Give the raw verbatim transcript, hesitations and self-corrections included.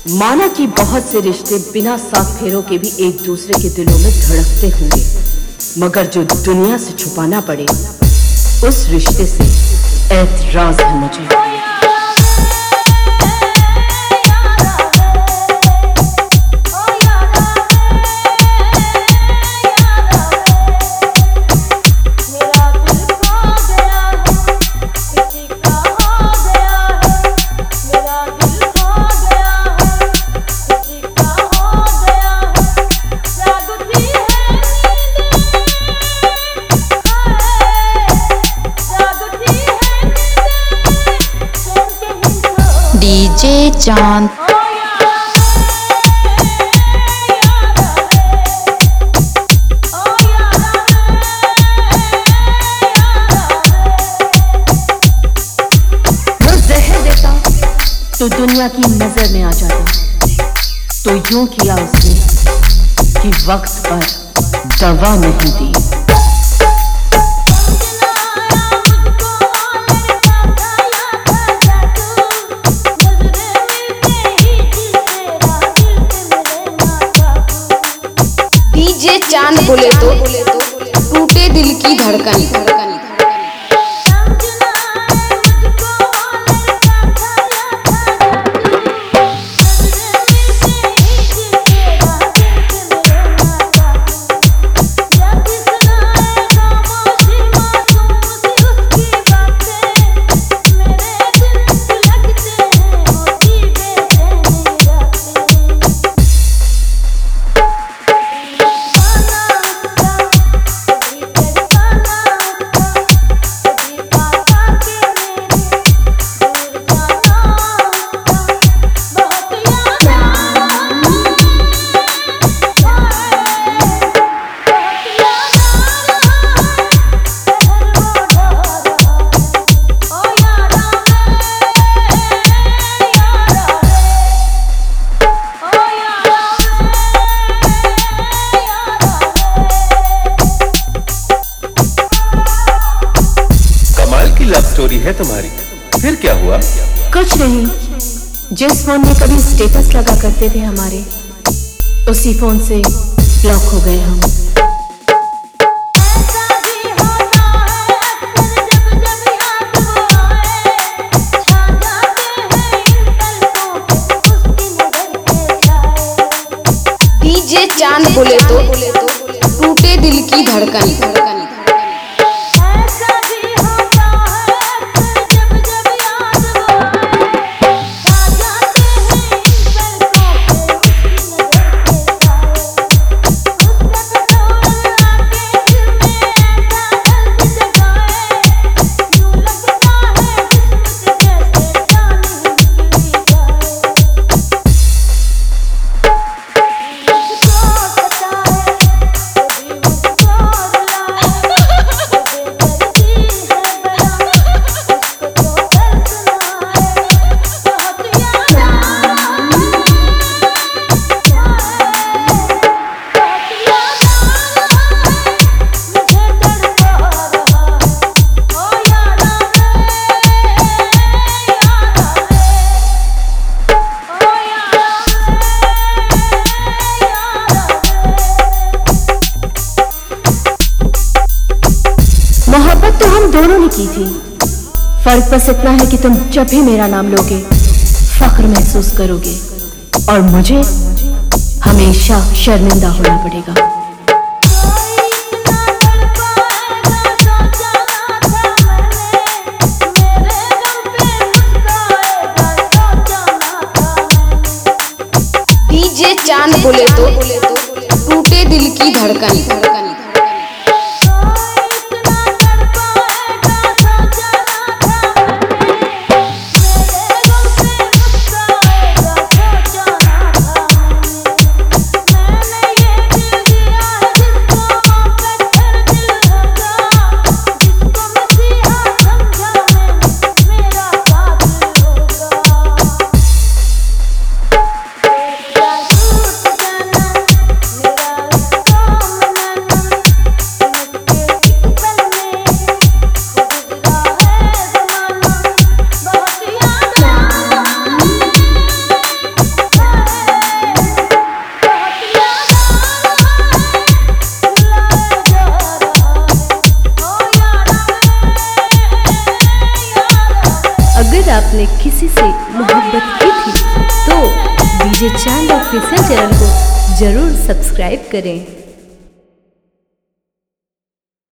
माना कि बहुत से रिश्ते बिना सात फेरों के भी एक दूसरे के दिलों में धड़कते होंगे, मगर जो दुनिया से छुपाना पड़े उस रिश्ते से ऐतराज है मुझे। डीजे चांद तो दुनिया की नजर में आ जाता, तो यूं किया उसने कि वक्त पर दवा नहीं दी। डीजे चांद बोले तो टूटे दिल की धड़कन। लव स्टोरी है तुम्हारी, फिर क्या हुआ? कुछ नहीं, जिस फोन में कभी स्टेटस लगा करते थे हमारे, उसी फोन से ब्लॉक हो गए हम। डीजे चांद बोले तो टूटे दिल की धड़कन। मोहब्बत तो हम दोनों ने की थी, फर्क बस इतना है कि तुम जब भी मेरा नाम लोगे फख्र महसूस करोगे और मुझे हमेशा शर्मिंदा होना पड़ेगा। डीजे चांद बोले तो टूटे दिल की धड़कन। आपने किसी से मोहब्बत की थी तो डीजे चांद ऑफिशियल चैनल को जरूर सब्सक्राइब करें।